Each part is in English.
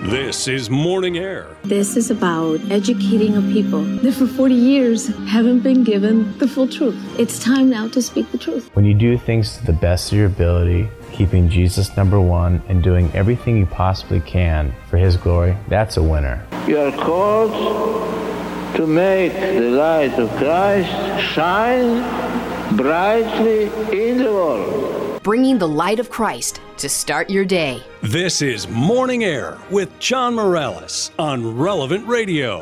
This is Morning Air. This is about educating a people that for 40 years haven't been given the full truth. It's time now to speak the truth. When you do things to the best of your ability, keeping Jesus number one and doing everything you possibly can for His glory, that's a winner. You are called to make the light of Christ shine brightly in the world. Bringing the light of Christ to start your day. This is Morning Air with John Morales on Relevant Radio.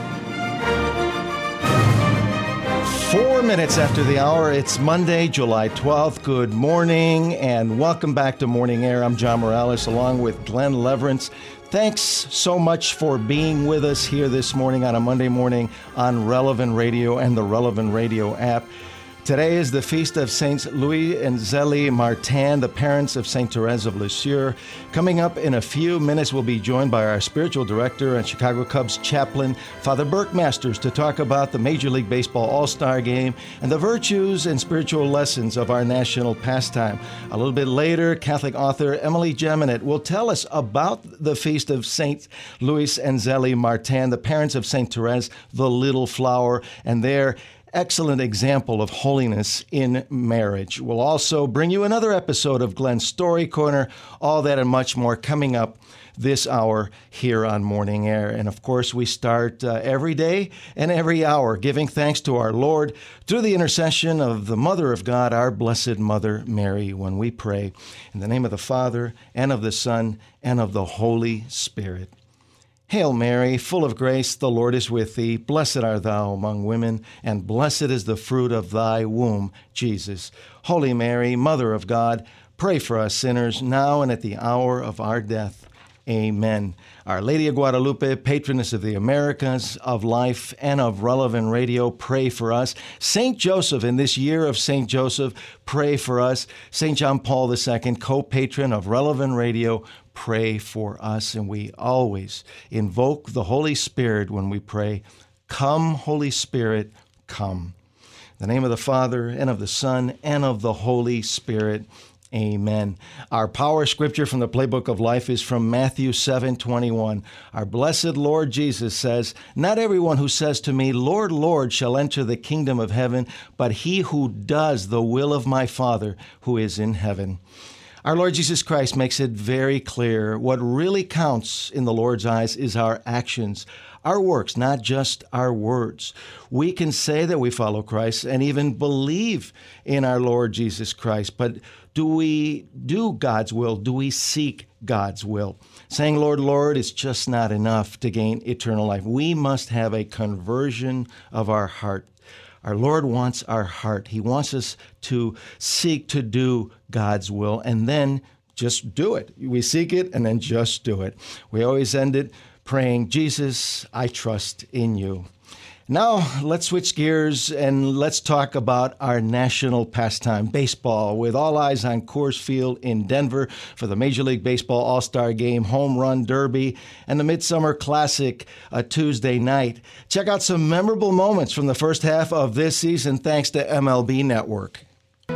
4 minutes after the hour, it's Monday, July 12th. Good morning and welcome back to Morning Air. I'm John Morales along with Glenn Leverance. Thanks so much for being with us here this morning on a Monday morning on Relevant Radio and the Relevant Radio app. Today is the feast of Saints Louis and Zélie Martin, the parents of Saint Therese of Lisieux. Coming up in a few minutes, we'll be joined by our spiritual director and Chicago Cubs chaplain, Father Burke Masters, to talk about the Major League Baseball All-Star Game and the virtues and spiritual lessons of our national pastime. A little bit later, Catholic author Emily Jeminet will tell us about the feast of Saint Louis and Zélie Martin, the parents of Saint Therese, the Little Flower, and their excellent example of holiness in marriage. We'll also bring you another episode of Glenn's Story Corner, all that and much more coming up this hour here on Morning Air. And of course, we start every day and every hour giving thanks to our Lord through the intercession of the Mother of God, our Blessed Mother Mary, when we pray in the name of the Father and of the Son and of the Holy Spirit. Hail Mary, full of grace, the Lord is with thee. Blessed art thou among women, and blessed is the fruit of thy womb, Jesus. Holy Mary, Mother of God, pray for us sinners, now and at the hour of our death. Amen. Our Lady of Guadalupe, patroness of the Americas, of life, and of Relevant Radio, pray for us. Saint Joseph, in this year of Saint Joseph, pray for us. Saint John Paul II, co-patron of Relevant Radio, pray for us. And we always invoke the Holy Spirit when we pray, "Come, Holy Spirit, come." In the name of the Father, and of the Son, and of the Holy Spirit. Amen. Our power scripture from the Playbook of Life is from Matthew 7:21. Our blessed Lord Jesus says, "Not everyone who says to me, 'Lord, Lord,' shall enter the kingdom of heaven, but he who does the will of my Father who is in heaven." Our Lord Jesus Christ makes it very clear what really counts in the Lord's eyes is our actions, our works, not just our words. We can say that we follow Christ and even believe in our Lord Jesus Christ, but do we do God's will? Do we seek God's will? Saying, "Lord, Lord," is just not enough to gain eternal life. We must have a conversion of our heart. Our Lord wants our heart. He wants us to seek to do God's will and then just do it. We seek it and then just do it. We always end it praying, "Jesus, I trust in you." Now, let's switch gears and let's talk about our national pastime, baseball, with all eyes on Coors Field in Denver for the Major League Baseball All-Star Game, Home Run Derby, and the Midsummer Classic Tuesday night. Check out some memorable moments from the first half of this season thanks to MLB Network. Oh,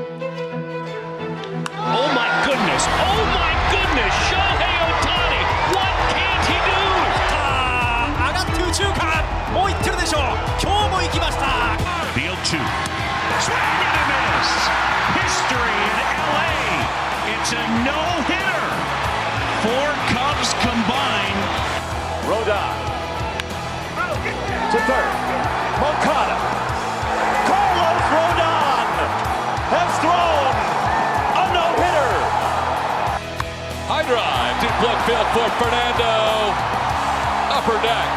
my goodness. Shohei Ohtani. What can't he do? 上がって右中間。もう行ってるでしょう。今日も行きました。Field 2. Swing and a miss. History in LA. It's a no-hitter. 4 Cubs combined. Rodon. To third. Moncada. Carlos Rodon has thrown a no-hitter. High drive. Deep left field for Fernando. Upper deck.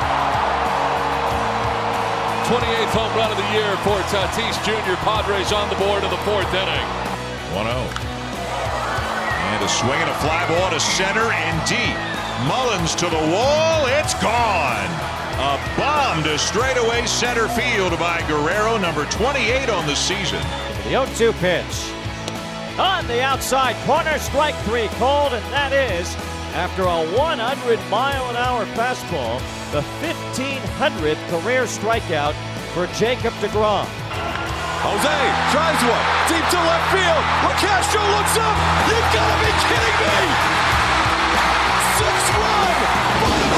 28th home run of the year for Tatis Jr. Padres on the board in the 4th inning. 1-0. And a swing and a fly ball to center and deep. Mullins to the wall. It's gone. A bomb to straightaway center field by Guerrero, number 28 on the season. The 0-2 pitch. On the outside corner, strike 3 called, and that is after a 100-mile-an-hour fastball, the 1,500th career strikeout for Jacob deGrom. Jose tries one, deep to left field. Castro looks up. You've got to be kidding me! 6-run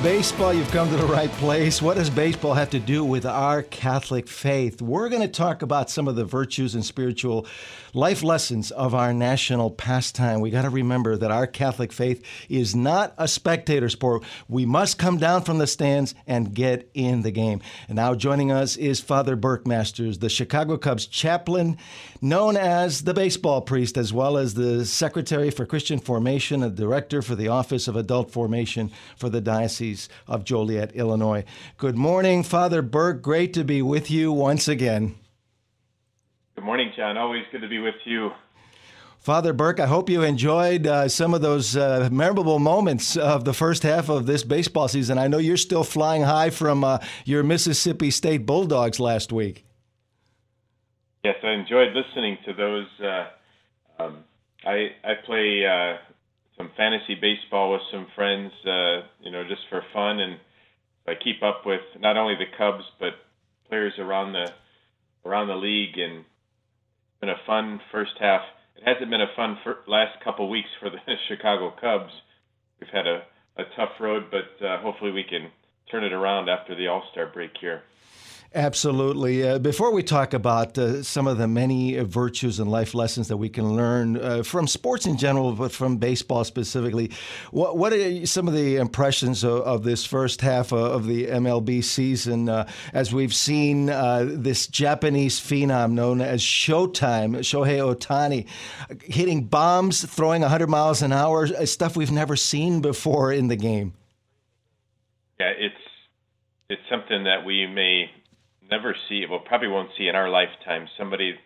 baseball, you've come to the right place. What does baseball have to do with our Catholic faith? We're going to talk about some of the virtues and spiritual life lessons of our national pastime. We got to remember that our Catholic faith is not a spectator sport. We must come down from the stands and get in the game. And now joining us is Father Burke Masters, the Chicago Cubs chaplain, known as the baseball priest, as well as the Secretary for Christian Formation and Director for the Office of Adult Formation for the Diocese of Joliet, Illinois. Good morning, Father Burke. Great to be with you once again. Good morning, John. Always good to be with you. Father Burke, I hope you enjoyed some of those memorable moments of the first half of this baseball season. I know you're still flying high from your Mississippi State Bulldogs last week. Yes, I enjoyed listening to those. I play some fantasy baseball with some friends, just for fun, and I keep up with not only the Cubs but players around the league. And it's been a fun first half. It hasn't been a fun last couple weeks for the Chicago Cubs. We've had a tough road, but hopefully we can turn it around after the All-Star break here. Absolutely. Before we talk about some of the many virtues and life lessons that we can learn from sports in general, but from baseball specifically, what are some of the impressions of this first half of the MLB season as we've seen this Japanese phenom known as Showtime, Shohei Ohtani, hitting bombs, throwing 100 miles an hour, stuff we've never seen before in the game? Yeah, it's something that we may never see, well, probably won't see in our lifetime. Somebody,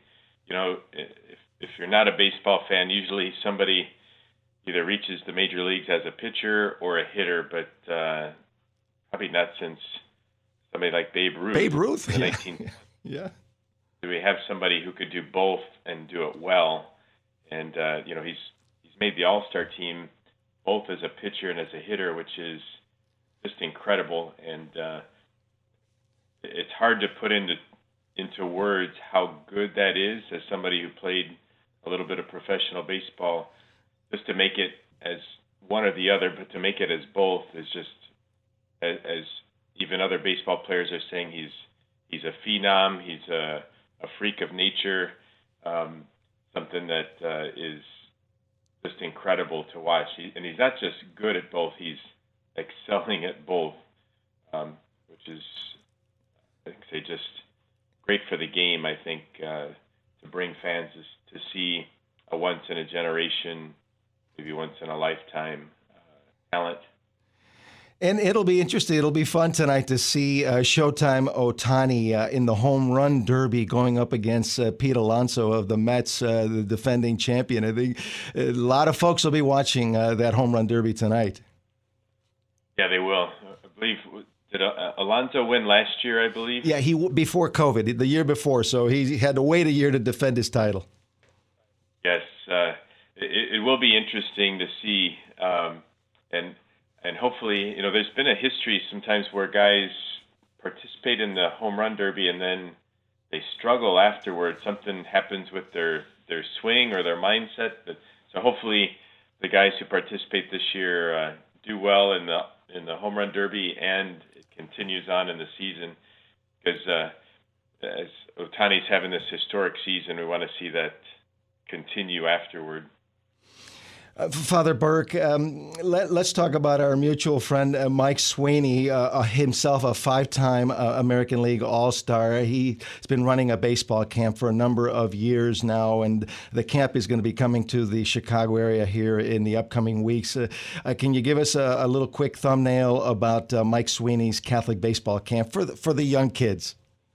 if you're not a baseball fan, usually somebody either reaches the major leagues as a pitcher or a hitter, but probably not since somebody like Babe Ruth. Babe Ruth? In the Yeah. 19th. Yeah. Do we have somebody who could do both and do it well? And, he's made the All-Star team both as a pitcher and as a hitter, which is just incredible. And it's hard to put into words how good that is as somebody who played a little bit of professional baseball. Just to make it as one or the other, but to make it as both is just, as even other baseball players are saying, he's a phenom, he's a freak of nature, something that is just incredible to watch. And he's not just good at both, he's excelling at both, which is, I think, say, just great for the game. I think to bring fans to see a once-in-a-generation, maybe once-in-a-lifetime talent. And it'll be interesting. It'll be fun tonight to see Showtime Ohtani in the home run derby going up against Pete Alonso of the Mets, the defending champion. I think a lot of folks will be watching that home run derby tonight. Yeah, they will. I believe, did Alonso win last year, I believe? Yeah, before COVID, the year before, so he had to wait a year to defend his title. Yes, it will be interesting to see, and hopefully, there's been a history sometimes where guys participate in the home run derby and then they struggle afterwards. Something happens with their swing or their mindset. So hopefully, the guys who participate this year do well in the home run derby, and it continues on in the season, because as Ohtani's having this historic season, we want to see that continue afterward. Father Burke, let's talk about our mutual friend Mike Sweeney, himself a five-time American League All-Star. He's been running a baseball camp for a number of years now, and the camp is going to be coming to the Chicago area here in the upcoming weeks. Can you give us a little quick thumbnail about Mike Sweeney's Catholic baseball camp for the young kids?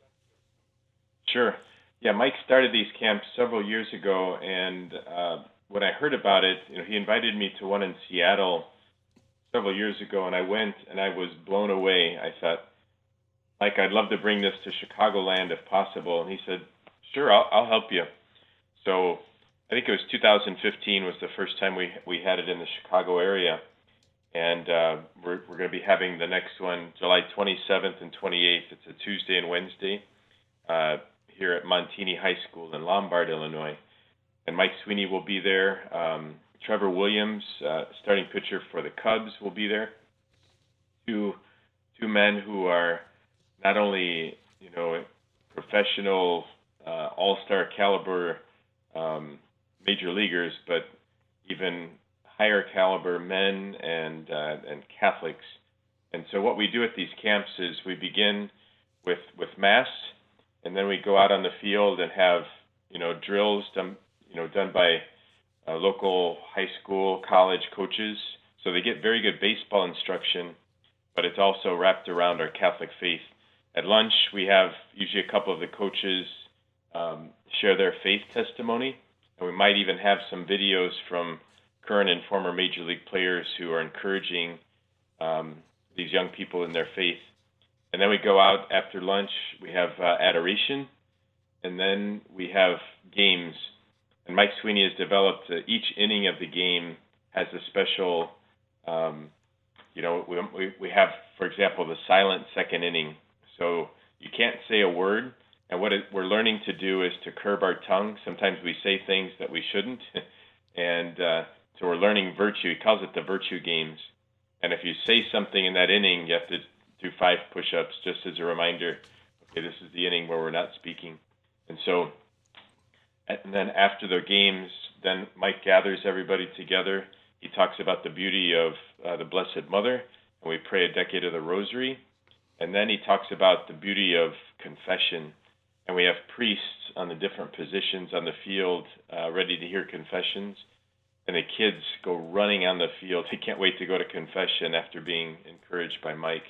Sure. Yeah, Mike started these camps several years ago, and when I heard about it, he invited me to one in Seattle several years ago, and I went, and I was blown away. I thought, Mike, I'd love to bring this to Chicagoland if possible. And he said, sure, I'll help you. So I think it was 2015 was the first time we had it in the Chicago area. And we're going to be having the next one July 27th and 28th. It's a Tuesday and Wednesday here at Montini High School in Lombard, Illinois. And Mike Sweeney will be there. Trevor Williams, starting pitcher for the Cubs, will be there. two men who are not only professional all-star caliber major leaguers, but even higher caliber men and Catholics. And so what we do at these camps is we begin with Mass, and then we go out on the field and have drills done by local high school, college coaches. So they get very good baseball instruction, but it's also wrapped around our Catholic faith. At lunch, we have usually a couple of the coaches share their faith testimony, and we might even have some videos from current and former Major League players who are encouraging these young people in their faith. And then we go out after lunch, we have adoration, and then we have games. And Mike Sweeney has developed each inning of the game has a special, we have, for example, the silent second inning. So you can't say a word, and what we're learning to do is to curb our tongue. Sometimes we say things that we shouldn't, and so we're learning virtue. He calls it the virtue games. And if you say something in that inning, you have to do 5 push-ups just as a reminder, okay, this is the inning where we're not speaking. And so, and then after the games, then Mike gathers everybody together. He talks about the beauty of the Blessed Mother, and we pray a decade of the Rosary. And then he talks about the beauty of confession. And we have priests on the different positions on the field ready to hear confessions. And the kids go running on the field. They can't wait to go to confession after being encouraged by Mike.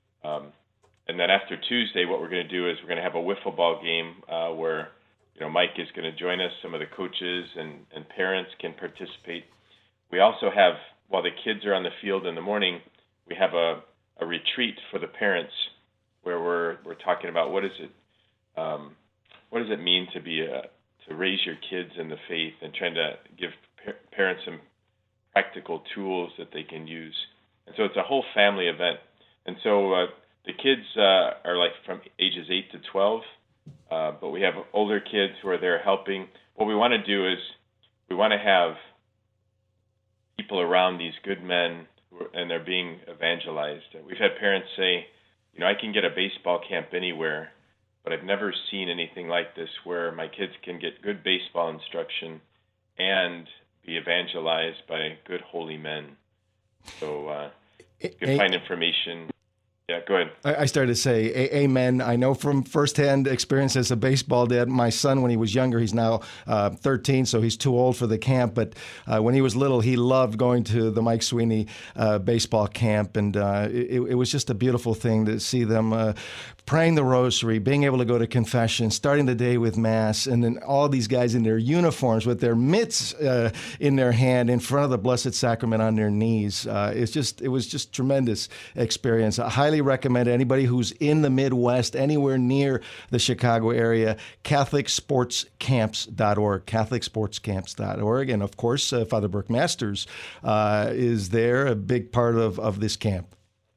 And then after Tuesday, what we're going to do is we're going to have a wiffle ball game where Mike is going to join us. Some of the coaches and parents can participate. We also have, while the kids are on the field in the morning, we have a retreat for the parents where we're talking about what does it mean to raise your kids in the faith, and trying to give parents some practical tools that they can use. And so it's a whole family event. And so the kids are like from ages 8 to 12, but we have older kids who are there helping. What we want to do is we want to have people around these good men, and they're being evangelized. We've had parents say, I can get a baseball camp anywhere, but I've never seen anything like this where my kids can get good baseball instruction and be evangelized by good holy men. So you can find information. Yeah, go ahead. I started to say amen. I know from firsthand experience as a baseball dad. My son, when he was younger, he's now 13, so he's too old for the camp. But when he was little, he loved going to the Mike Sweeney baseball camp. And it was just a beautiful thing to see them praying the rosary, being able to go to confession, starting the day with Mass, and then all these guys in their uniforms with their mitts in their hand in front of the Blessed Sacrament on their knees. It was just tremendous experience. I highly recommend anybody who's in the Midwest, anywhere near the Chicago area, CatholicSportsCamps.org, CatholicSportsCamps.org. And of course, Father Burke Masters is there, a big part of this camp.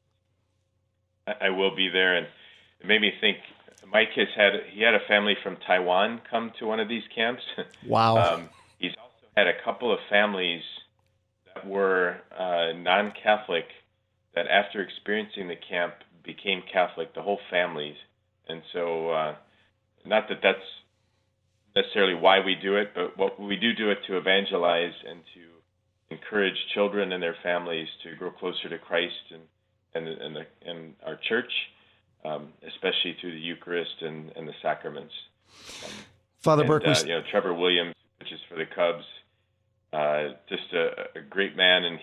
I will be there, and it made me think. Mike had a family from Taiwan come to one of these camps. Wow. He's also had a couple of families that were non-Catholic that after experiencing the camp became Catholic, the whole families. And so not that that's necessarily why we do it, but what we do it to evangelize and to encourage children and their families to grow closer to Christ and our church, especially through the Eucharist and the sacraments. Father Burke, Trevor Williams, which is for the Cubs, just a great man, and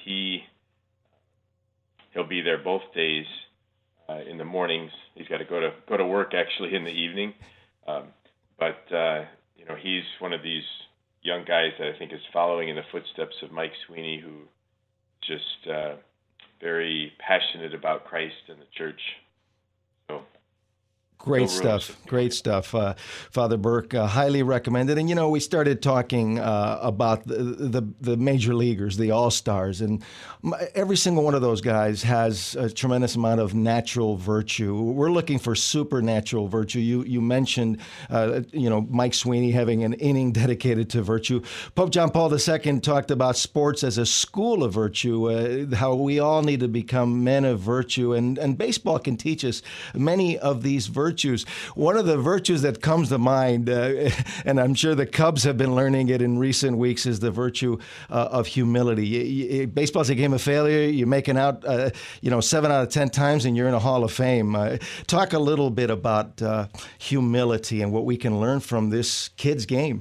he'll be there both days in the mornings. He's got to go to work actually in the evening, but he's one of these young guys that I think is following in the footsteps of Mike Sweeney, who just very passionate about Christ and the church. So Great stuff. Great stuff. Father Burke, highly recommended. And, we started talking about the major leaguers, the all-stars, and every single one of those guys has a tremendous amount of natural virtue. We're looking for supernatural virtue. You mentioned, Mike Sweeney having an inning dedicated to virtue. Pope John Paul II talked about sports as a school of virtue, how we all need to become men of virtue, and baseball can teach us many of these virtues. One of the virtues that comes to mind, and I'm sure the Cubs have been learning it in recent weeks, is the virtue of humility. Baseball's a game of failure. You make it out, 7 out of 10 times, and you're in a Hall of Fame. Talk a little bit about humility and what we can learn from this kid's game.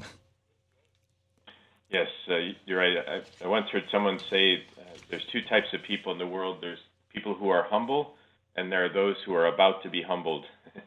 Yes, you're right. I once heard someone say there's two types of people in the world. There's people who are humble, and there are those who are about to be humbled.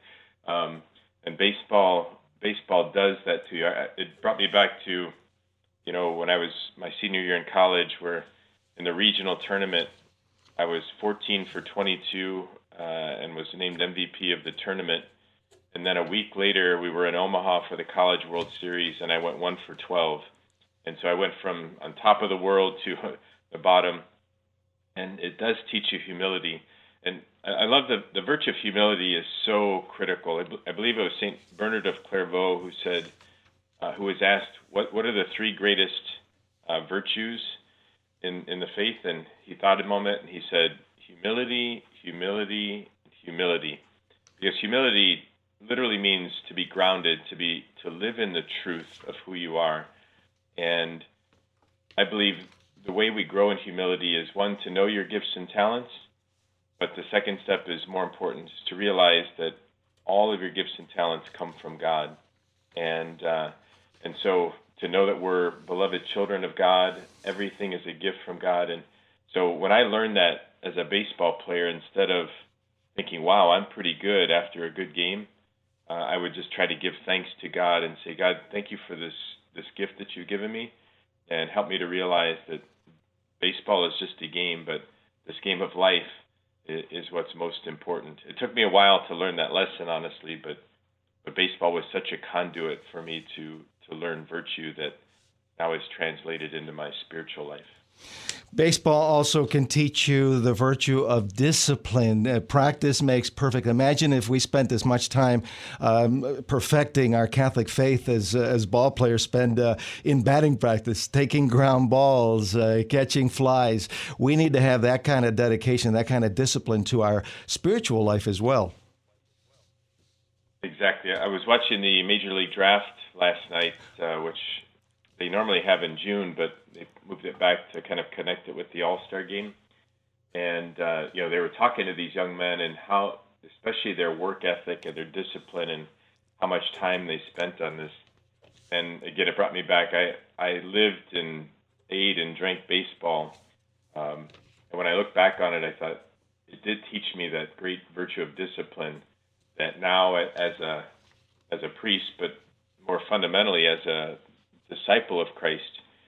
And baseball does that to you. It brought me back to, when I was my senior year in college, where in the regional tournament, I was 14 for 22 and was named MVP of the tournament. And then a week later, we were in Omaha for the College World Series, and I went 1 for 12. And so I went from on top of the world to the bottom. And it does teach you humility. And I love the virtue of humility is so critical. I believe it was St. Bernard of Clairvaux who said, who was asked, what are the three greatest virtues in the faith? And he thought a moment, and he said, humility, humility, humility. Because humility literally means to be grounded, to live in the truth of who you are. And I believe the way we grow in humility is, one, to know your gifts and talents. But the second step is more important, is to realize that all of your gifts and talents come from God. And so to know that we're beloved children of God, everything is a gift from God. And so when I learned that as a baseball player, instead of thinking, wow, I'm pretty good after a good game, I would just try to give thanks to God and say, God, thank you for this gift that you've given me, and help me to realize that baseball is just a game, but this game of life is what's most important. It took me a while to learn that lesson, honestly, but baseball was such a conduit for me to learn virtue that now is translated into my spiritual life. Baseball also can teach you the virtue of discipline. Practice makes perfect. Imagine if we spent as much time perfecting our Catholic faith as ball players spend in batting practice, taking ground balls, catching flies. We need to have that kind of dedication, that kind of discipline to our spiritual life as well. Exactly. I was watching the Major League Draft last night, which they normally have in June, but they moved it back to kind of connect it with the All-Star game. And, they were talking to these young men and how, especially their work ethic and their discipline and how much time they spent on this. And again, it brought me back. I lived and ate and drank baseball. And when I look back on it, I thought it did teach me that great virtue of discipline that now as a priest, but more fundamentally as a disciple of Christ,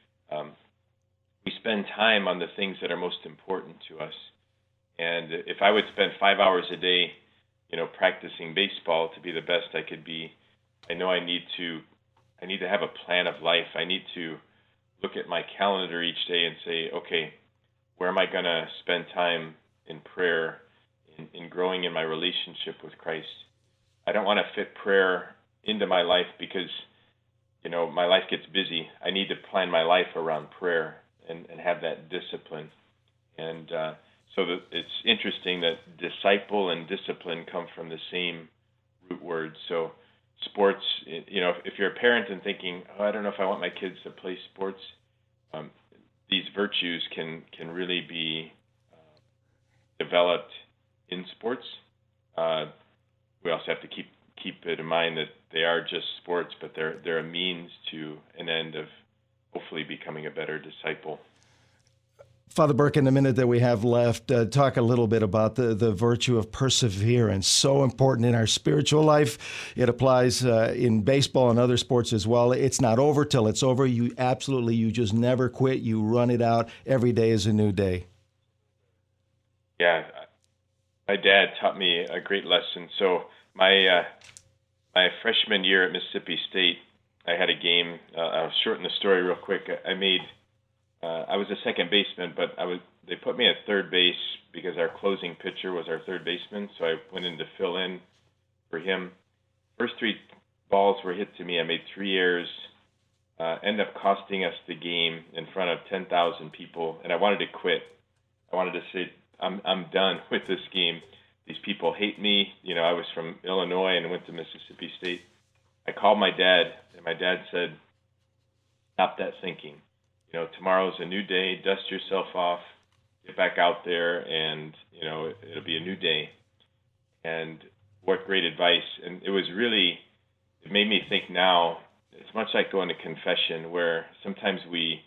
we spend time on the things that are most important to us. And if I would spend 5 hours a day, practicing baseball to be the best I could be, I know I need to have a plan of life. I need to look at my calendar each day and say, okay, where am I going to spend time in prayer, in growing in my relationship with Christ? I don't want to fit prayer into my life because my life gets busy. I need to plan my life around prayer and have that discipline. And so it's interesting that disciple and discipline come from the same root word. So sports, if you're a parent and thinking, I don't know if I want my kids to play sports, these virtues can really be developed in sports. We also have to keep it in mind that they are just sports, but they're a means to an end of hopefully becoming a better disciple. Father Burke, in the minute that we have left, talk a little bit about the virtue of perseverance. So important in our spiritual life. It applies in baseball and other sports as well. It's not over till it's over. You just never quit. You run it out. Every day is a new day. Yeah, my dad taught me a great lesson. So my freshman year at Mississippi State, I had a game. I'll shorten the story real quick. I was a second baseman, but they put me at third base because our closing pitcher was our third baseman, so I went in to fill in for him. First 3 balls were hit to me. I made 3 errors, ended up costing us the game in front of 10,000 people, and I wanted to quit. I wanted to say, I'm done with this game. These people hate me. I was from Illinois and went to Mississippi State. I called my dad, and my dad said, stop that thinking. Tomorrow's a new day. Dust yourself off. Get back out there, and, it'll be a new day. And what great advice. And it made me think now, it's much like going to confession, where sometimes we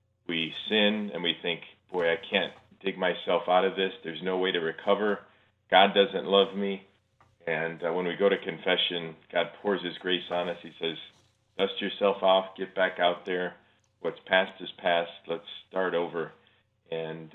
sin and we think, boy, I can't dig myself out of this. There's no way to recover. God doesn't love me. And when we go to confession, God pours his grace on us. He says, dust yourself off, get back out there. What's past is past. Let's start over. And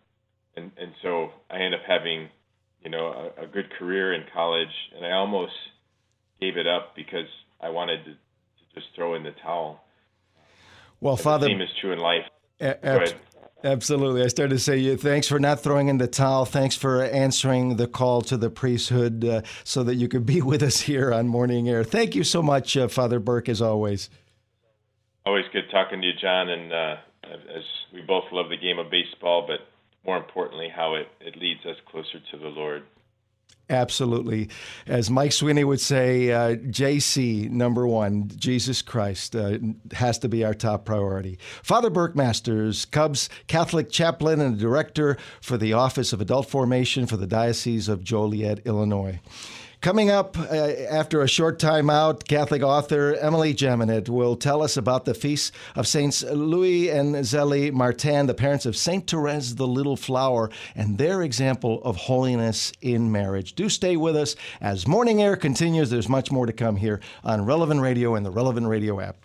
so I ended up having, a good career in college, and I almost gave it up because I wanted to just throw in the towel. Well, Father, the same is true in life. Go ahead. Absolutely. I started to say, thanks for not throwing in the towel. Thanks for answering the call to the priesthood so that you could be with us here on Morning Air. Thank you so much, Father Burke, as always. Always good talking to you, John. And as we both love the game of baseball, but more importantly, how it leads us closer to the Lord. Absolutely. As Mike Sweeney would say, JC, number one, Jesus Christ, has to be our top priority. Father Burke Masters, Cubs Catholic chaplain and director for the Office of Adult Formation for the Diocese of Joliet, Illinois. Coming up after a short time out, Catholic author Emily Jaminet will tell us about the feasts of Saints Louis and Zélie Martin, the parents of Saint Therese the Little Flower, and their example of holiness in marriage. Do stay with us as Morning Air continues. There's much more to come here on Relevant Radio and the Relevant Radio app.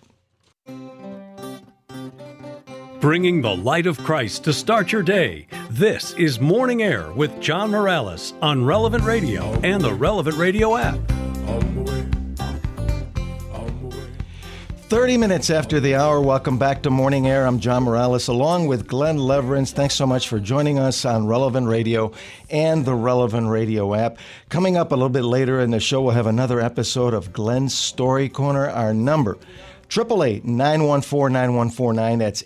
Bringing the light of Christ to start your day. This is Morning Air with John Morales on Relevant Radio and the Relevant Radio app. 30 minutes after the hour, welcome back to Morning Air. I'm John Morales along with Glenn Leverance. Thanks so much for joining us on Relevant Radio and the Relevant Radio app. Coming up a little bit later in the show, we'll have another episode of Glenn's Story Corner. Our number, 888-914-9149. That's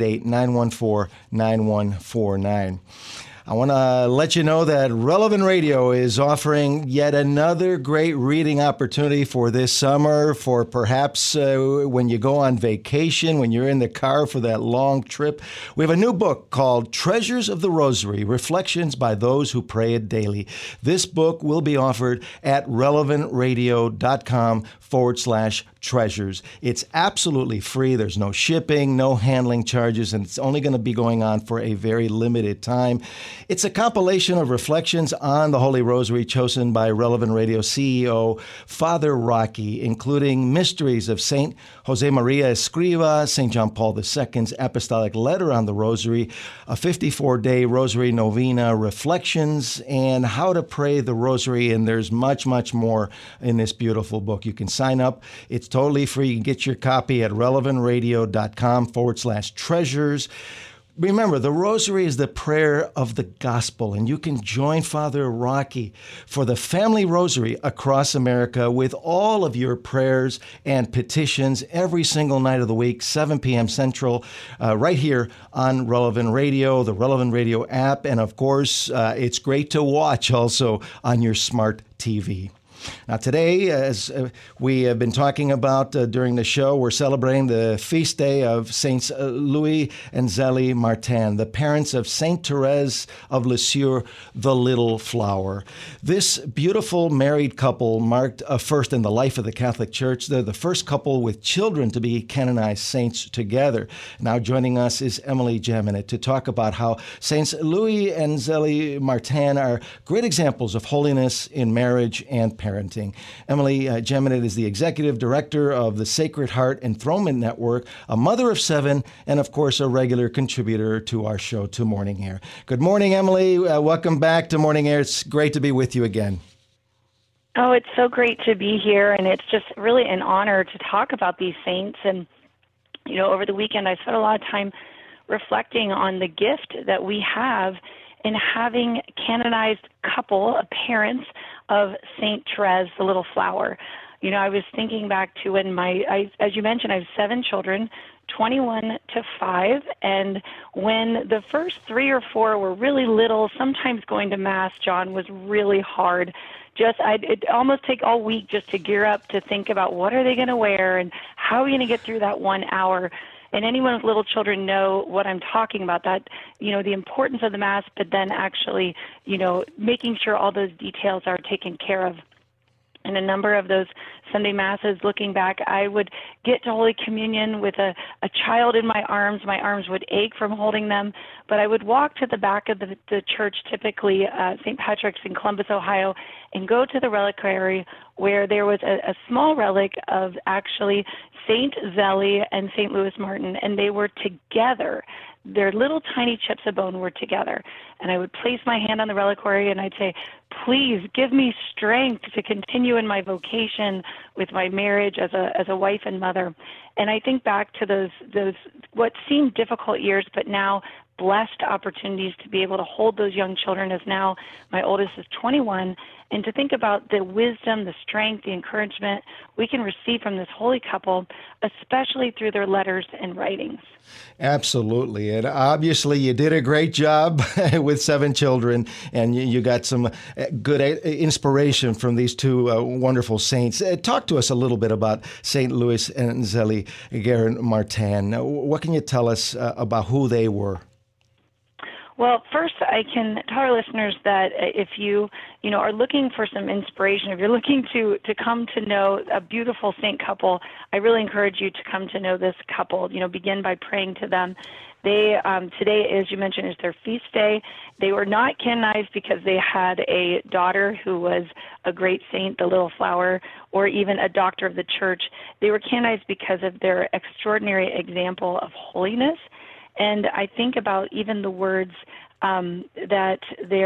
888-914-9149. I want to let you know that Relevant Radio is offering yet another great reading opportunity for this summer, for perhaps when you go on vacation, when you're in the car for that long trip. We have a new book called Treasures of the Rosary, Reflections by Those Who Pray It Daily. This book will be offered at relevantradio.com/treasures. It's absolutely free. There's no shipping, no handling charges, and it's only going to be going on for a very limited time. It's a compilation of reflections on the Holy Rosary chosen by Relevant Radio CEO Father Rocky, including mysteries of St. Jose Maria Escriva, St. John Paul II's apostolic letter on the Rosary, a 54-day Rosary Novena, reflections, and how to pray the Rosary. And there's much, much more in this beautiful book. You can sign up. It's totally free. You can get your copy at relevantradio.com/treasures. Remember, the Rosary is the prayer of the gospel, and you can join Father Rocky for the Family Rosary across America with all of your prayers and petitions every single night of the week, 7 p.m. Central, right here on Relevant Radio, the Relevant Radio app, and of course, it's great to watch also on your smart TV. Now today, as we have been talking about during the show, we're celebrating the feast day of Saints Louis and Zélie Martin, the parents of Saint Therese of Lisieux, the Little Flower. This beautiful married couple marked a first in the life of the Catholic Church. They're the first couple with children to be canonized saints together. Now joining us is Emily Jaminet to talk about how Saints Louis and Zélie Martin are great examples of holiness in marriage and parenting. Emily Jaminet is the executive director of the Sacred Heart Enthronement Network, a mother of 7, and of course a regular contributor to our show, to Morning Air. Good morning, Emily. Welcome back to Morning Air. It's great to be with you again. Oh, it's so great to be here, and it's just really an honor to talk about these saints. And, over the weekend I spent a lot of time reflecting on the gift that we have in having canonized couple of parents of Saint Therese, the Little Flower. I was thinking back to when as you mentioned, I have 7 children, 21 to 5, and when the first 3 or 4 were really little, sometimes going to Mass, John, was really hard. It'd almost take all week just to gear up to think about what are they going to wear and how are we going to get through that 1 hour. And anyone with little children know what I'm talking about, that, the importance of the Mass, but then actually, making sure all those details are taken care of. In a number of those Sunday Masses, looking back, I would get to Holy Communion with a child in my arms. My arms would ache from holding them, but I would walk to the back of the church, typically St. Patrick's in Columbus, Ohio, and go to the reliquary where there was a small relic of actually St. Zélie and St. Louis Martin, and they were together. Their little tiny chips of bone were together. And I would place my hand on the reliquary and I'd say, please give me strength to continue in my vocation with my marriage as a wife and mother. And I think back to those what seemed difficult years, but now blessed opportunities to be able to hold those young children, as now my oldest is 21, and to think about the wisdom, the strength, the encouragement we can receive from this holy couple, especially through their letters and writings. Absolutely. And obviously you did a great job with 7 children, and you got some good inspiration from these 2 wonderful saints. Talk to us a little bit about St. Louis and Zélie Guérin-Martin. What can you tell us about who they were? Well, first, I can tell our listeners that if you are looking for some inspiration, if you're looking to come to know a beautiful saint couple, I really encourage you to come to know this couple. Begin by praying to them. They today, as you mentioned, is their feast day. They were not canonized because they had a daughter who was a great saint, the Little Flower, or even a doctor of the church. They were canonized because of their extraordinary example of holiness. And I think about even the words that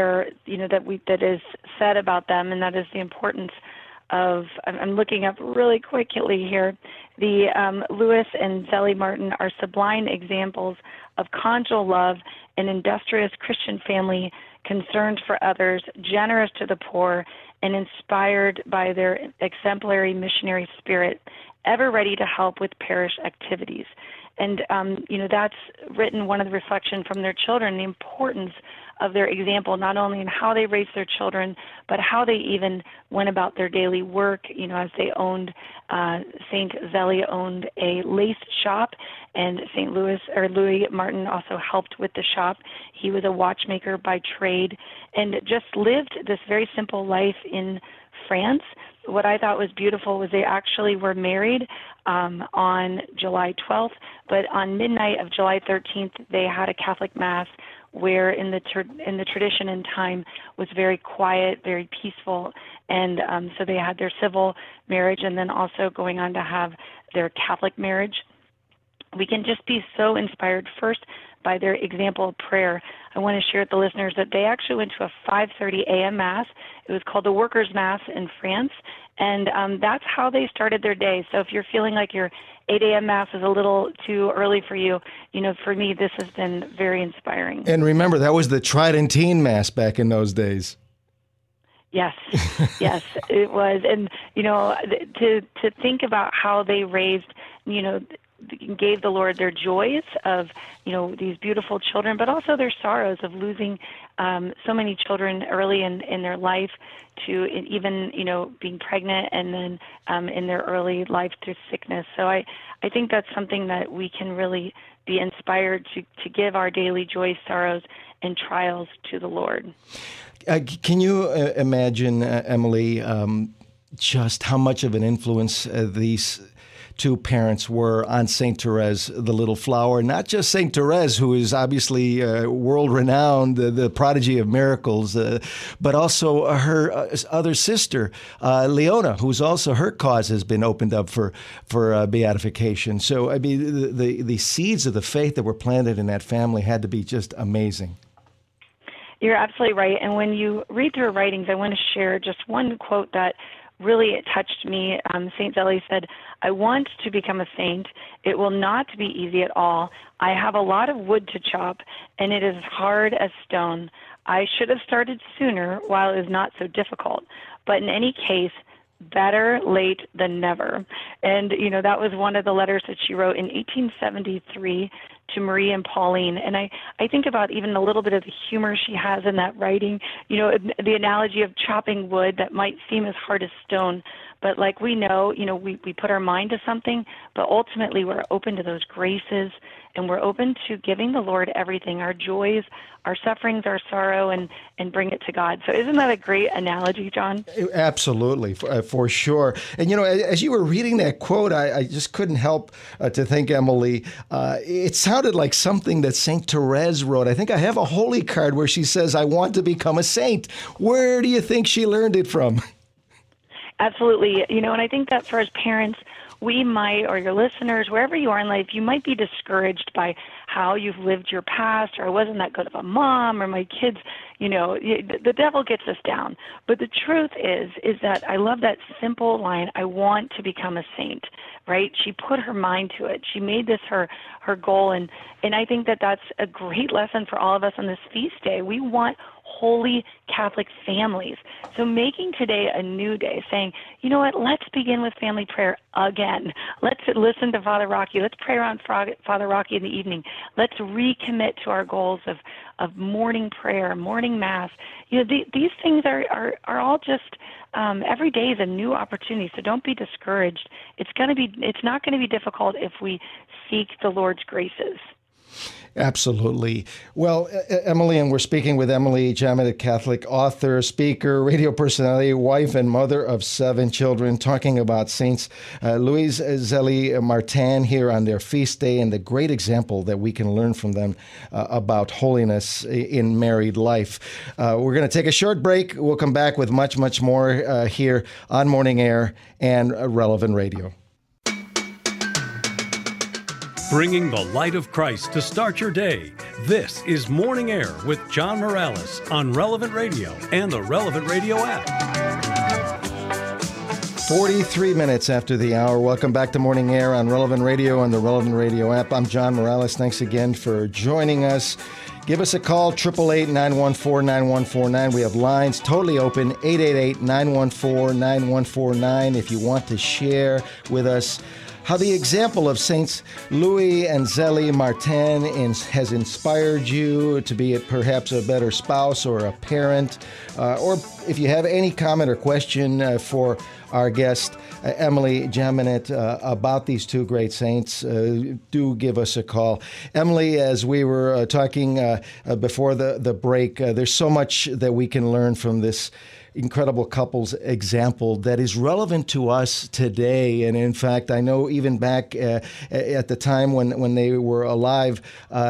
is said about them, and that is the importance of. I'm looking up really quickly here. The Louis and Zélie Martin are sublime examples of conjugal love, an industrious Christian family concerned for others, generous to the poor, and inspired by their exemplary missionary spirit, ever ready to help with parish activities. And, that's written one of the reflections from their children, the importance of their example, not only in how they raised their children, but how they even went about their daily work, as they owned, St. Zélie owned a lace shop, and Louis Martin also helped with the shop. He was a watchmaker by trade and just lived this very simple life in France. What I thought was beautiful was they actually were married on July 12th, but on midnight of July 13th, they had a Catholic Mass where in the tradition and time was very quiet, very peaceful, and so they had their civil marriage and then also going on to have their Catholic marriage. We can just be so inspired first by their example of prayer. I want to share with the listeners that they actually went to a 5:30 a.m. Mass. It was called the Workers' Mass in France, and that's how they started their day. So if you're feeling like your 8 a.m. Mass is a little too early for you, for me, this has been very inspiring. And remember, that was the Tridentine Mass back in those days. Yes, yes, it was. And, to think about how they raised, gave the Lord their joys of, these beautiful children, but also their sorrows of losing so many children early in their life to even, being pregnant and then in their early life through sickness. So I think that's something that we can really be inspired to give our daily joys, sorrows, and trials to the Lord. Can you imagine, Emily, just how much of an influence these 2 parents were on St. Therese, the Little Flower? Not just St. Therese, who is obviously world-renowned, the prodigy of miracles, but also her other sister, Leona, who's also, her cause has been opened up for beatification. So, I mean, the seeds of the faith that were planted in that family had to be just amazing. You're absolutely right. And when you read through her writings, I want to share just one quote that really touched me. St. Zélie said, "I want to become a saint. It will not be easy at all. I have a lot of wood to chop, and it is hard as stone. I should have started sooner while it is not so difficult. But in any case, better late than never." And, that was one of the letters that she wrote in 1873 to Marie and Pauline. And I think about even a little bit of the humor she has in that writing, the analogy of chopping wood that might seem as hard as stone. But like we know, we put our mind to something, but ultimately we're open to those graces, and we're open to giving the Lord everything, our joys, our sufferings, our sorrow, and bring it to God. So isn't that a great analogy, John? Absolutely, for sure. And, as you were reading that quote, I just couldn't help to think, Emily, it sounded like something that St. Therese wrote. I think I have a holy card where she says, "I want to become a saint." Where do you think she learned it from? Absolutely. And I think that for as parents, we might, or your listeners, wherever you are in life, you might be discouraged by how you've lived your past, or I wasn't that good of a mom, or my kids, the devil gets us down. But the truth is that I love that simple line, "I want to become a saint," right? She put her mind to it. She made this her goal. And I think that that's a great lesson for all of us on this feast day. We want holy Catholic families. So making today a new day, saying, you know what, let's begin with family prayer again. Let's listen to Father Rocky. Let's pray around Father Rocky in the evening. Let's recommit to our goals of morning prayer, morning mass. These things are all just every day is a new opportunity. So don't be discouraged. It's not going to be difficult if we seek the Lord's graces. Absolutely. Well, Emily, and we're speaking with Emily Jaminet, Catholic author, speaker, radio personality, wife, and mother of 7 children, talking about Saints Louise Zélie Martin here on their feast day and the great example that we can learn from them about holiness in married life. We're going to take a short break. We'll come back with much, much more here on Morning Air and Relevant Radio. Bringing the light of Christ to start your day. This is Morning Air with John Morales on Relevant Radio and the Relevant Radio app. 43 minutes after the hour. Welcome back to Morning Air on Relevant Radio and the Relevant Radio app. I'm John Morales. Thanks again for joining us. Give us a call, 888-914-9149. We have lines totally open, 888-914-9149. If you want to share with us how the example of Saints Louis and Zélie Martin has inspired you to be perhaps a better spouse or a parent, or if you have any comment or question for our guest, Emily Jaminet, about these 2 great saints, do give us a call. Emily, as we were talking before the break, there's so much that we can learn from this incredible couple's example that is relevant to us today. And in fact, I know even back at the time when they were alive,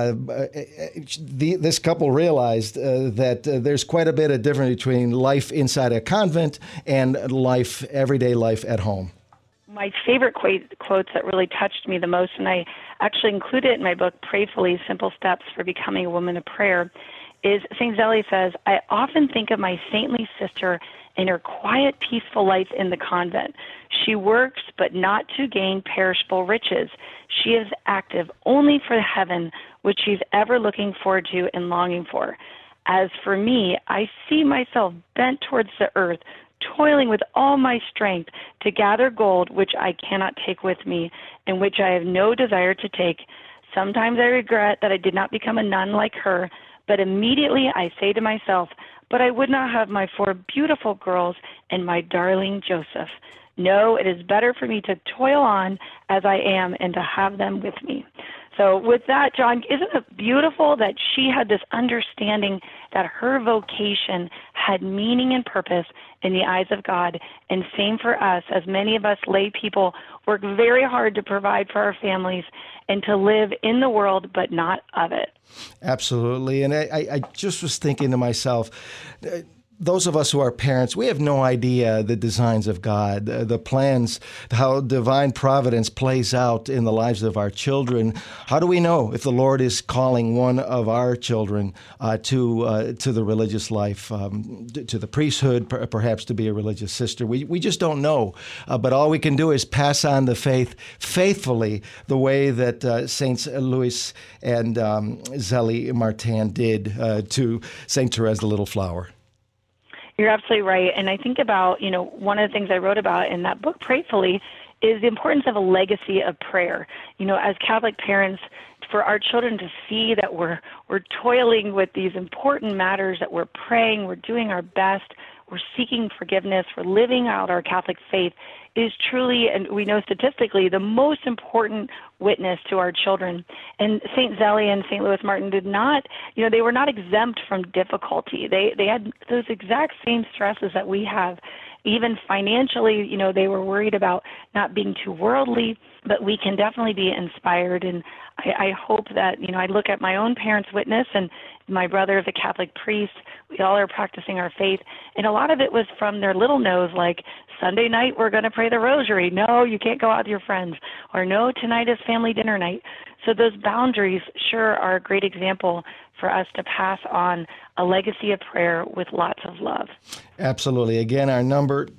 this couple realized that there's quite a bit of difference between life inside a convent and everyday life at home. My favorite quotes that really touched me the most, and I actually included it in my book, Prayfully, Simple Steps for Becoming a Woman of Prayer, is St. Zélie says, "I often think of my saintly sister in her quiet, peaceful life in the convent. She works, but not to gain perishable riches. She is active only for heaven, which she's ever looking forward to and longing for. As for me, I see myself bent towards the earth, toiling with all my strength to gather gold which I cannot take with me, and which I have no desire to take. Sometimes I regret that I did not become a nun like her, but immediately I say to myself, but I would not have my 4 beautiful girls and my darling Joseph. No, it is better for me to toil on as I am and to have them with me." So with that, John, isn't it beautiful that she had this understanding that her vocation had meaning and purpose in the eyes of God? And same for us, as many of us lay people work very hard to provide for our families and to live in the world, but not of it. Absolutely. And I just was thinking to myself, those of us who are parents, we have no idea the designs of God, the plans, how divine providence plays out in the lives of our children. How do we know if the Lord is calling one of our children to the religious life, to the priesthood, perhaps to be a religious sister? We just don't know. But all we can do is pass on the faith faithfully, the way that Saints Louis and Zélie Martin did to Saint Therese the Little Flower. You're absolutely right. And I think about, one of the things I wrote about in that book, Prayfully, is the importance of a legacy of prayer. As Catholic parents, for our children to see that we're toiling with these important matters, that we're praying, we're doing our best, we're seeking forgiveness, we're living out our Catholic faith, is truly, and we know statistically, the most important witness to our children. And St. Zélie and St. Louis Martin did not, they were not exempt from difficulty. They had those exact same stresses that we have. Even financially, they were worried about not being too worldly, but we can definitely be inspired. And I hope that, I look at my own parents' witness, and my brother is a Catholic priest. We all are practicing our faith. And a lot of it was from their little nose, like, Sunday night we're going to pray the rosary. No, you can't go out with your friends. Or no, tonight is family dinner night. So those boundaries sure are a great example for us to pass on a legacy of prayer with lots of love. Absolutely. Again, our number,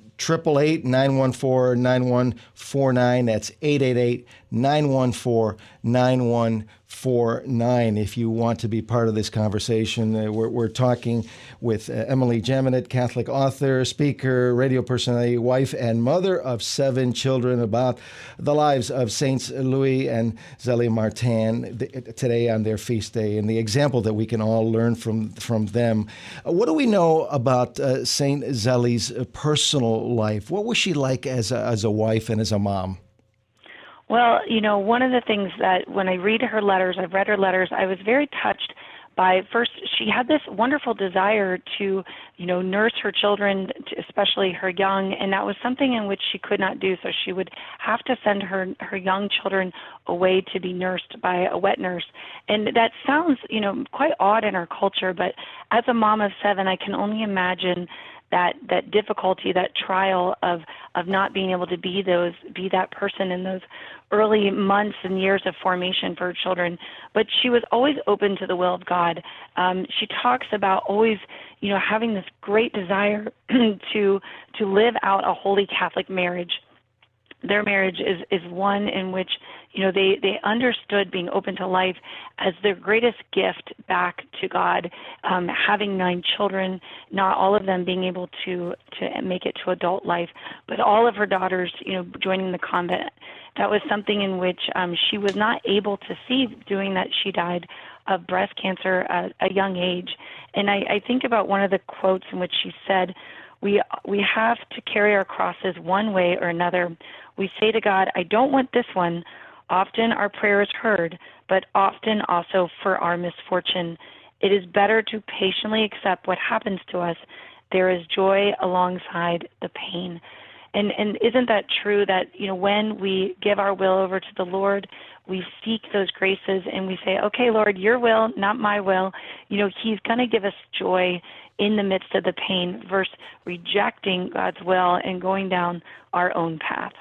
888-914-9149. That's 888-914-9149. If you want to be part of this conversation, we're talking with Emily Jaminet, Catholic author, speaker, radio personality, wife, and mother of 7 children, about the lives of Saints Louis and Zélie Martin today on their feast day, and the example that we can all learn from them. What do we know about Saint Zélie's personal life? What was she like as a wife and as a mom? Well, one of the things that when I read her letters, I've read her letters, I was very touched by, first, she had this wonderful desire to, nurse her children, especially her young, and that was something in which she could not do. So she would have to send her young children away to be nursed by a wet nurse. And that sounds, quite odd in our culture, but as a mom of 7, I can only imagine that difficulty, that trial of not being able to be that person in those early months and years of formation for her children. But she was always open to the will of God. She talks about always, having this great desire to live out a holy Catholic marriage. Their marriage is one in which, they understood being open to life as their greatest gift back to God, having 9 children, not all of them being able to make it to adult life, but all of her daughters, joining the convent. That was something in which she was not able to see, doing that. She died of breast cancer at a young age. And I think about one of the quotes in which she said, we have to carry our crosses one way or another. We say to God, I don't want this one. Often our prayer is heard, but often also for our misfortune. It is better to patiently accept what happens to us. There is joy alongside the pain. And isn't that true that, when we give our will over to the Lord, we seek those graces and we say, okay, Lord, your will, not my will. He's going to give us joy in the midst of the pain versus rejecting God's will and going down our own path.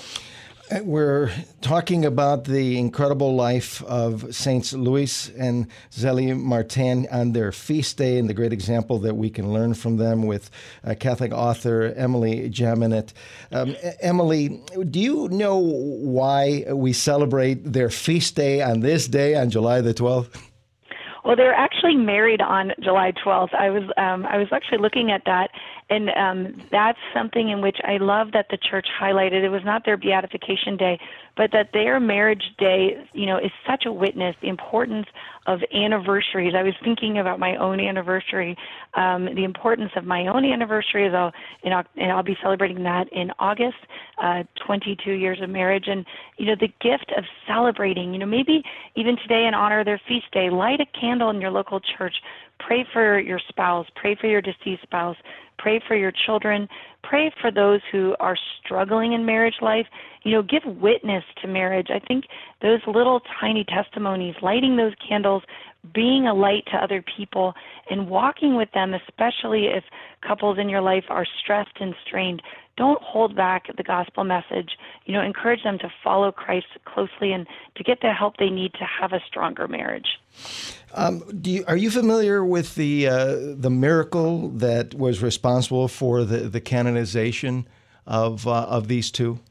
We're talking about the incredible life of Saints Louis and Zélie Martin on their feast day and the great example that we can learn from them with Catholic author Emily Jaminet. Emily, do you know why we celebrate their feast day, on July the 12th? Well, they're actually married on July 12th. I was actually looking at that, and that's something in which I love that the church highlighted. It was not their beatification day, but that their marriage day, is such a witness, the importance of anniversaries. I was thinking about my own anniversary, the importance of my own anniversary, and I'll be celebrating that in August, 22 years of marriage, and, the gift of celebrating, maybe even today in honor of their feast day, light a candle in your local church, pray for your spouse, pray for your deceased spouse, pray for your children, pray for those who are struggling in marriage life, give witness to marriage. I think those little tiny testimonies, lighting those candles, being a light to other people and walking with them, especially if couples in your life are stressed and strained. Don't hold back the gospel message. Encourage them to follow Christ closely and to get the help they need to have a stronger marriage. Are you familiar with the miracle that was responsible for the canonization of these two?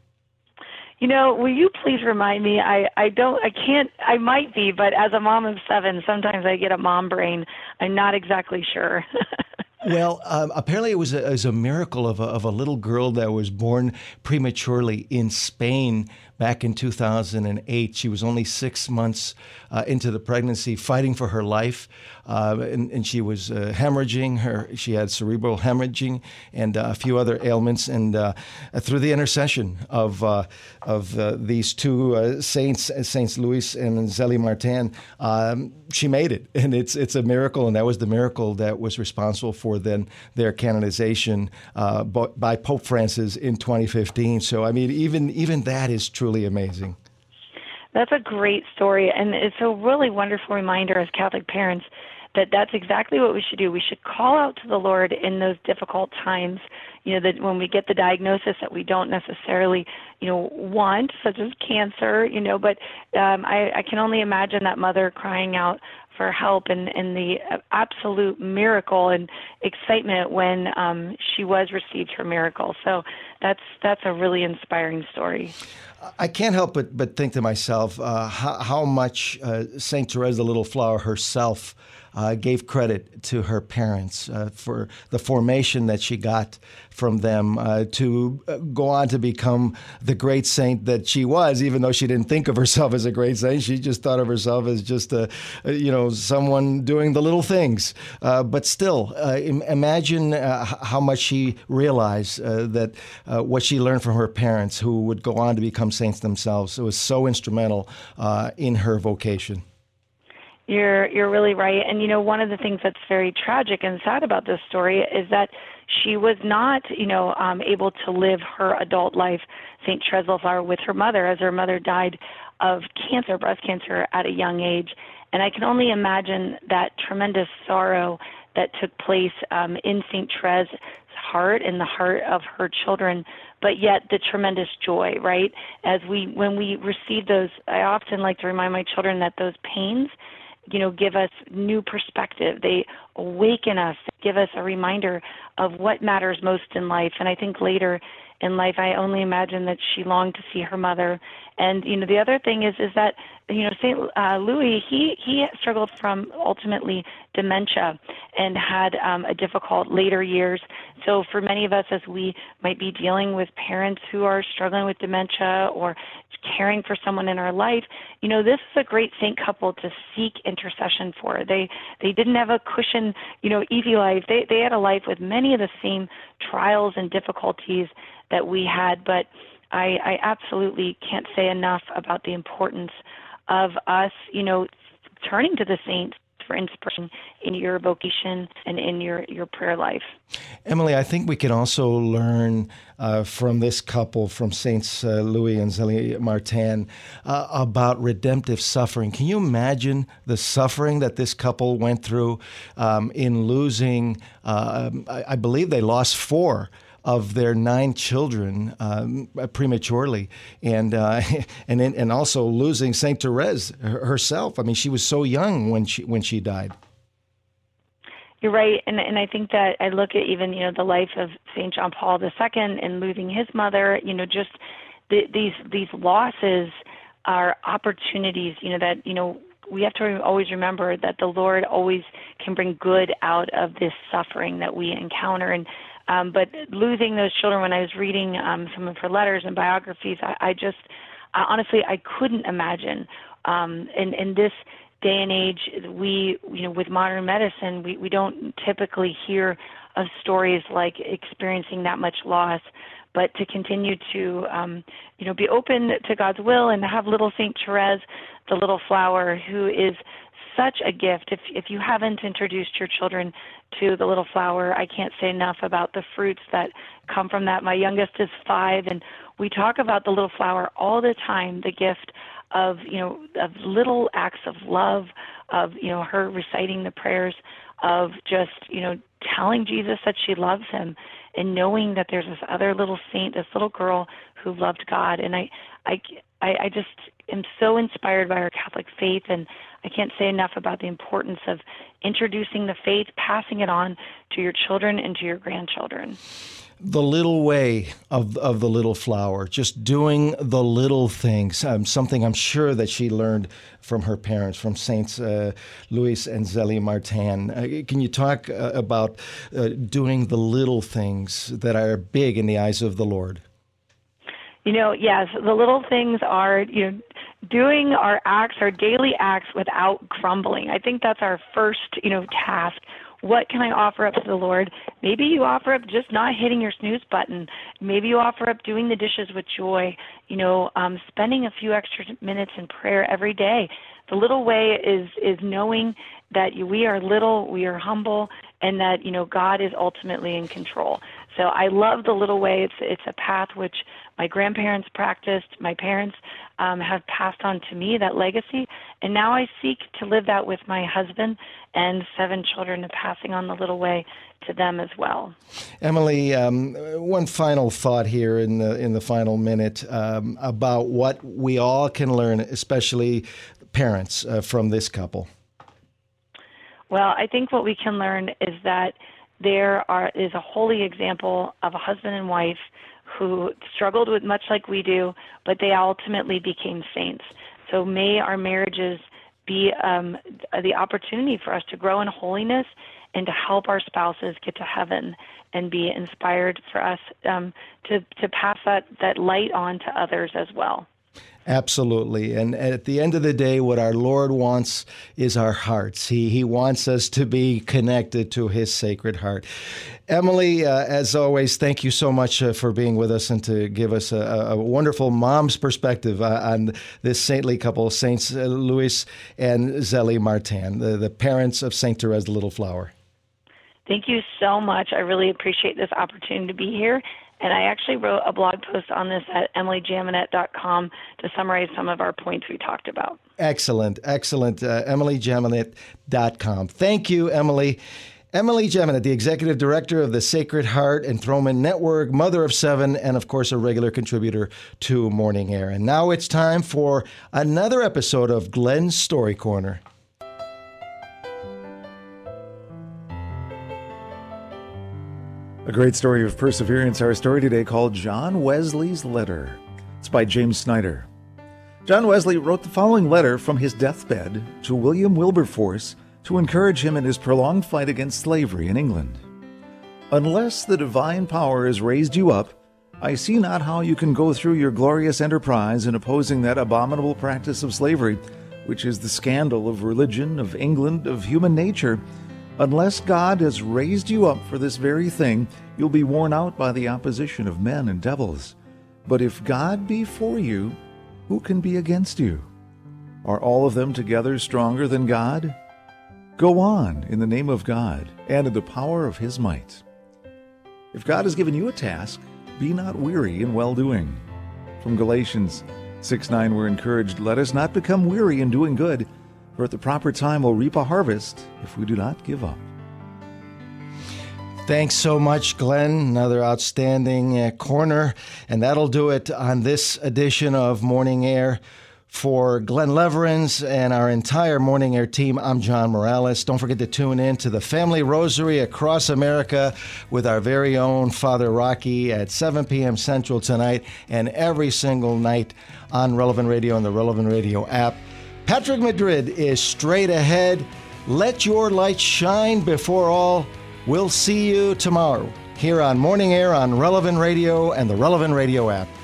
Will you please remind me? I can't, I might be, but as a mom of 7, sometimes I get a mom brain. I'm not exactly sure. Well, apparently it was a miracle of a little girl that was born prematurely in Spain back in 2008. She was only 6 months into the pregnancy, fighting for her life, and she was hemorrhaging. She had cerebral hemorrhaging and a few other ailments. And through the intercession of these two saints, Saints Luis and Zélie Martin, she made it. And it's a miracle, and that was the miracle that was responsible for then their canonization by Pope Francis in 2015. So, I mean, even that is truly amazing. That's a great story, and it's a really wonderful reminder as Catholic parents that that's exactly what we should do. We should call out to the Lord in those difficult times, that when we get the diagnosis that we don't necessarily, want, such as cancer, but I can only imagine that mother crying out for help and the absolute miracle and excitement when she received her miracle. So that's a really inspiring story. I can't help but think to myself how much St. Therese the Little Flower herself gave credit to her parents for the formation that she got from them to go on to become the great saint that she was, even though she didn't think of herself as a great saint. She just thought of herself as just someone doing the little things. But still, imagine how much she realized that what she learned from her parents, who would go on to become saints themselves. It was so instrumental in her vocation. You're really right. And, one of the things that's very tragic and sad about this story is that she was not, able to live her adult life, St. Therese Little Flower, with her mother, as her mother died of cancer, breast cancer, at a young age. And I can only imagine that tremendous sorrow that took place in St. Therese's heart and the heart of her children, but yet the tremendous joy, right? When we receive those, I often like to remind my children that those pains, give us new perspective. They awaken us, give us a reminder of what matters most in life. And I think later in life, I only imagine that she longed to see her mother. And, the other thing is that, St. Louis, he struggled from ultimately dementia and had a difficult later years. So for many of us, as we might be dealing with parents who are struggling with dementia or caring for someone in our life, this is a great saint couple to seek intercession for. They didn't have a cushion, easy life. They had a life with many of the same trials and difficulties that we had, but I absolutely can't say enough about the importance of us, turning to the saints for inspiration in your vocation and in your prayer life. Emily, I think we can also learn from this couple, from Saints Louis and Zélie Martin, about redemptive suffering. Can you imagine the suffering that this couple went through in losing, I believe they lost 4 of their 9 children prematurely, and also losing Saint Therese herself. I mean, she was so young when she died. You're right, and I think that I look at even the life of Saint John Paul II and losing his mother. Just these losses are opportunities. That we have to always remember that the Lord always can bring good out of this suffering that we encounter. And but losing those children, when I was reading some of her letters and biographies, I honestly couldn't imagine. In this day and age, we with modern medicine, we don't typically hear of stories like experiencing that much loss. But to continue to be open to God's will and to have little Saint Therese, the Little Flower, who is such a gift. If you haven't introduced your children to the Little Flower, I can't say enough about the fruits that come from that. My youngest is 5, and we talk about the Little Flower all the time, the gift of, of little acts of love, of, her reciting the prayers, of just, telling Jesus that she loves him, and knowing that there's this other little saint, this little girl who loved God. And I just am so inspired by our Catholic faith, and I can't say enough about the importance of introducing the faith, passing it on to your children and to your grandchildren. The little way of the Little Flower, just doing the little things, something I'm sure that she learned from her parents, from Saints Louis and Zélie Martin. Can you talk about doing the little things that are big in the eyes of the Lord? Yes, the little things are, doing our acts, our daily acts without grumbling. I think that's our first, task. What can I offer up to the Lord? Maybe you offer up just not hitting your snooze button. Maybe you offer up doing the dishes with joy, spending a few extra minutes in prayer every day. The little way is knowing that we are little, we are humble, and that, God is ultimately in control. So I love the little way. It's a path which my grandparents practiced, my parents have passed on to me, that legacy, and now I seek to live that with my husband and 7 children, and passing on the little way to them as well. Emily, one final thought here in the final minute about what we all can learn, especially parents, from this couple. Well, I think what we can learn is that there is a holy example of a husband and wife who struggled with much like we do, but they ultimately became saints. So may our marriages be the opportunity for us to grow in holiness and to help our spouses get to heaven, and be inspired for us to pass that light on to others as well. Absolutely. And at the end of the day, what our Lord wants is our hearts. He wants us to be connected to his sacred heart. Emily, as always, thank you so much for being with us and to give us a wonderful mom's perspective on this saintly couple, Saints Louis and Zélie Martin, the parents of Saint Therese the Little Flower. Thank you so much. I really appreciate this opportunity to be here. And I actually wrote a blog post on this at emilyjaminet.com to summarize some of our points we talked about. Excellent. emilyjaminet.com. Thank you, Emily. Emily Jaminet, the Executive Director of the Sacred Heart Enthronement Network, mother of 7, and of course a regular contributor to Morning Air. And now it's time for another episode of Glenn's Story Corner. A great story of perseverance, our story today called John Wesley's Letter. It's by James Snyder. John Wesley wrote the following letter from his deathbed to William Wilberforce to encourage him in his prolonged fight against slavery in England. Unless the divine power has raised you up, I see not how you can go through your glorious enterprise in opposing that abominable practice of slavery, which is the scandal of religion, of England, of human nature. Unless God has raised you up for this very thing, you'll be worn out by the opposition of men and devils. But if God be for you, who can be against you? Are all of them together stronger than God? Go on in the name of God and in the power of his might. If God has given you a task, be not weary in well-doing. From Galatians 6:9 we're encouraged, let us not become weary in doing good, for at the proper time we'll reap a harvest if we do not give up. Thanks so much, Glenn. Another outstanding corner. And that'll do it on this edition of Morning Air. For Glenn Leverins and our entire Morning Air team, I'm John Morales. Don't forget to tune in to the Family Rosary across America with our very own Father Rocky at 7 p.m. Central tonight and every single night on Relevant Radio and the Relevant Radio app. Patrick Madrid is straight ahead. Let your light shine before all. We'll see you tomorrow here on Morning Air on Relevant Radio and the Relevant Radio app.